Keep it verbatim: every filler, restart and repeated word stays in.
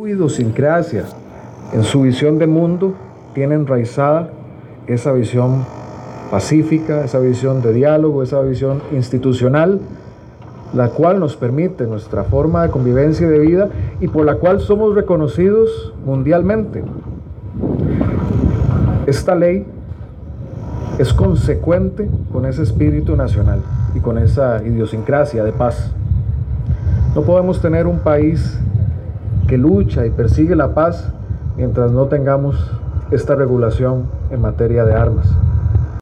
Su idiosincrasia, en su visión de mundo, tiene enraizada esa visión pacífica, esa visión de diálogo, esa visión institucional, la cual nos permite nuestra forma de convivencia y de vida y por la cual somos reconocidos mundialmente. Esta ley es consecuente con ese espíritu nacional y con esa idiosincrasia de paz. No podemos tener un país que lucha y persigue la paz mientras no tengamos esta regulación en materia de armas.